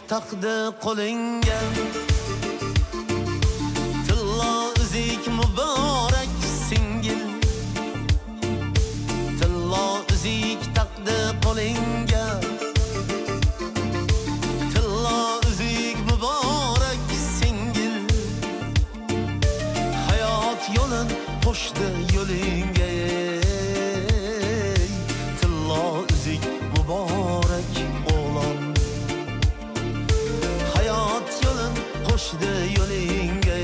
taqdi qo'lingga tillo uzik muborak singil tillo uzik taqdi qo'lingga tillo uzik muborak singil hayot yo'lin qo'shdi yo'lingga tillo uzik muborak o'g'lon hayot yo'lin qo'shdi yo'lingga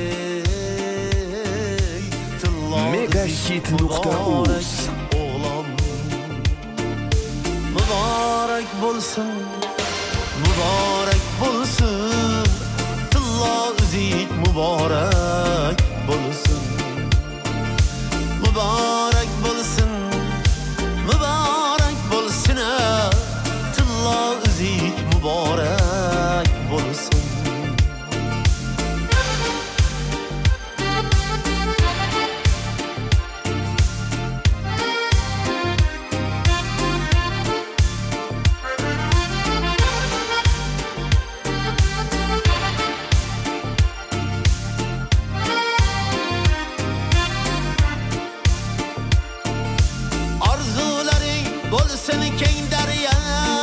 tillo Megahit.uz o'g'lon muborak bo'lsin muborak bo'lsin tillo uzik muborak bo'lsin muborak bo'lsin muborak bo'lsin tillo uzik muborak bo'lsin bo'lsin keng daryo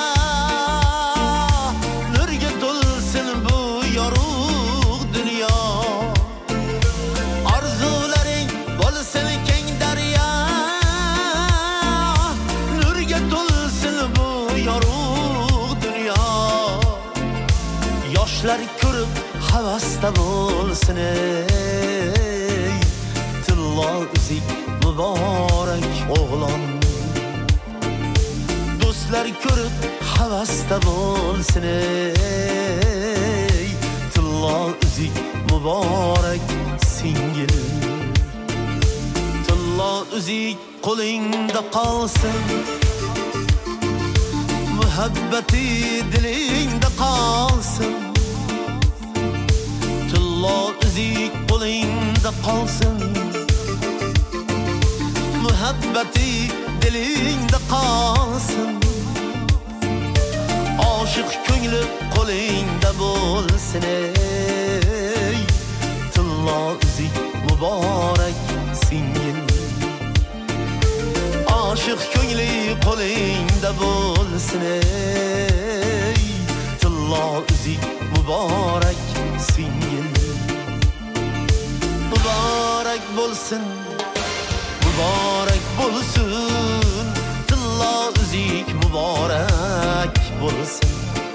nurga to'lsin bu yorug' dunyo orzularing bo'lsin keng daryo nurga to'lsin bu yorug' dunyo yoshlar ko'rib havasda bo'lsin tillo uzik muborak o'g'lon do'stlar ko'rib havasda bo'lsin tillo uzik muborak singil tillo uzik qo'lingda qolsin muhabbati dilingda qolsin tillo uzik qo'lingda qolsin muhabbati dilingda qolsin oshiq ko'ngli qo'lingda bo'lsin tillo uzik muborak singil oshiq ko'ngli qo'lingda bo'lsin tillo uzik muborak singil muborak bo'lsin muborak bo'lsin tillo uzik muborak bo'lsin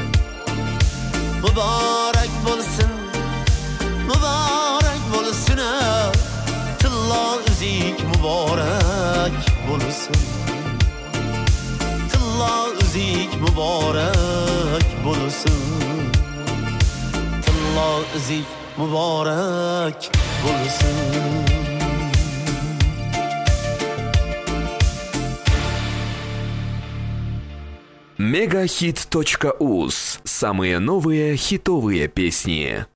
muborak bo'lsin muborak bo'lsin tillo uzik muborak bo'lsin tillo uzik muborak bo'lsin tillo uzik muborak bo'lsin Megahit.uz. Самые новые хитовые песни.